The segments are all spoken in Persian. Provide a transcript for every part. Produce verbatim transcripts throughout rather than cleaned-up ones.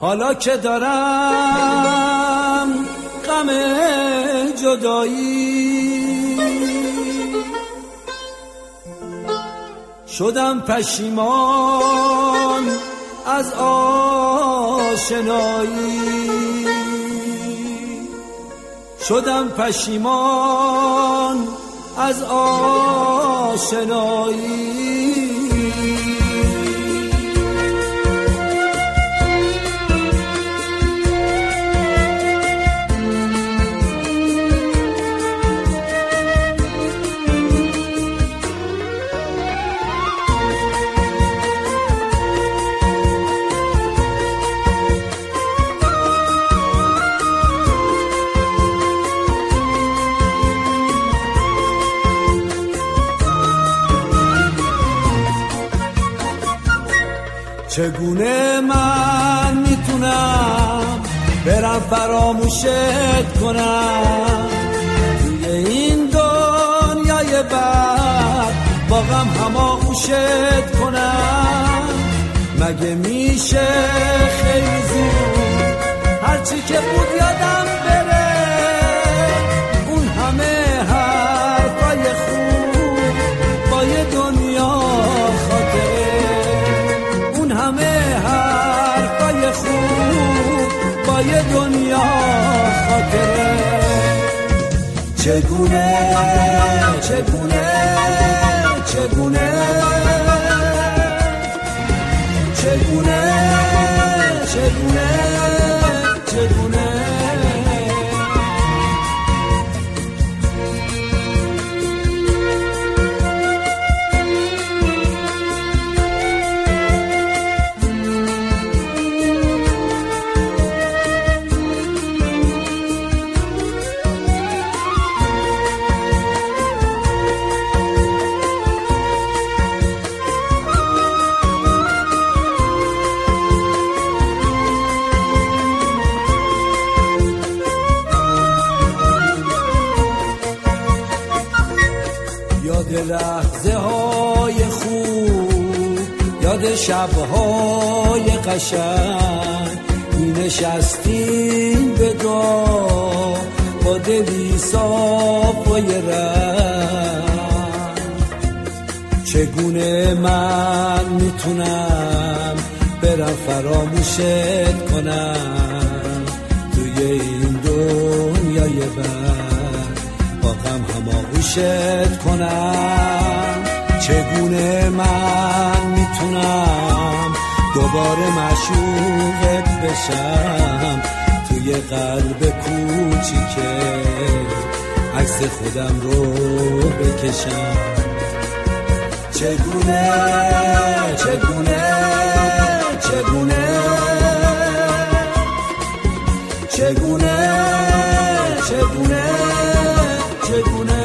حالا که دارم غم جدایی، شدم پشیمان از آشنایی، شدم پشیمان از آشنایی. چگونه من میتونم برم فراموشت کنم، توی این دنیای بد با غم هماغوشت کنم؟ مگه میشه خیلی زود هرچی که بود یادم بره، اون همه حرفای خوب با یه دنیا خاطره، همه حرفای خوب با یه دنیا خاطره. چگونه چگونه چگونه چگونه چگونه چگونه یاد لحظه های خوب، یاد شبهای قشنگ، می نشستیم به گاه با دلی صاف و یه رنگ. چگونه من میتونم برم فراموشت کنم، توی این دنیای بد با غم هماغوشت کنم؟ چگونه من میتونم دوباره معشوقت بشم، توی قلب کوچیکه عکس خودم رو بکشم؟ چگونه چگونه چگونه چگونه چگونه چگونه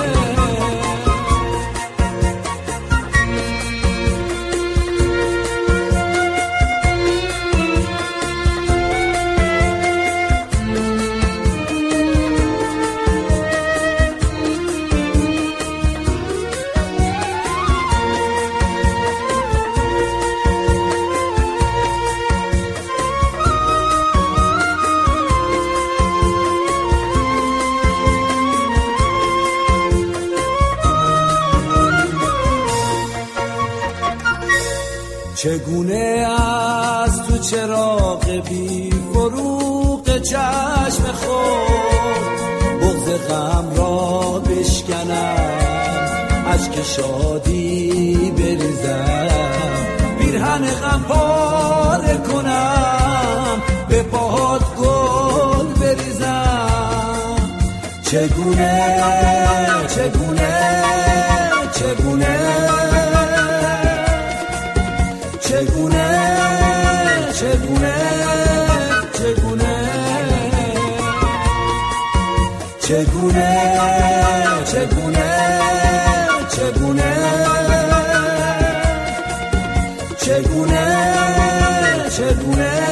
چگونه از تو چراغ بی فروغ چشم خود بغض غم را بشکنم، اشک شادی بریزم، پیرهن غم پاره کنم، به پاهات گل بریزم. چگونه چگونه چگونه چگونه چگونه چگونه چگونه چگونه چگونه چگونه چگونه